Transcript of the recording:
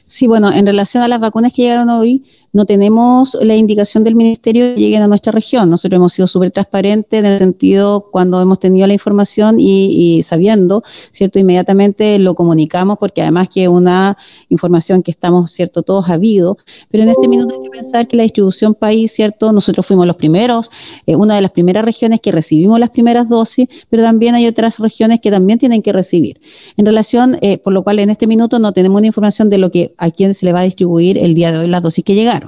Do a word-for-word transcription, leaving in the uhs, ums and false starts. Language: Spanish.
Sí, bueno, en relación a las vacunas que llegaron hoy, no tenemos la indicación del ministerio que lleguen a nuestra región. Nosotros hemos sido súper transparentes en el sentido cuando hemos tenido la información y, y sabiendo, ¿cierto? Inmediatamente lo comunicamos porque además que es una información que estamos, ¿cierto? Todos habido, pero en este minuto hay que pensar que la distribución país, ¿cierto? Nosotros fuimos los primeros, eh, una de las primeras regiones que recibimos las primeras dosis, pero también hay otras regiones que también tienen que recibir. En relación, eh, por lo cual en este minuto no tenemos una información de lo que a quién se le va a distribuir el día de hoy las dosis que llegaron.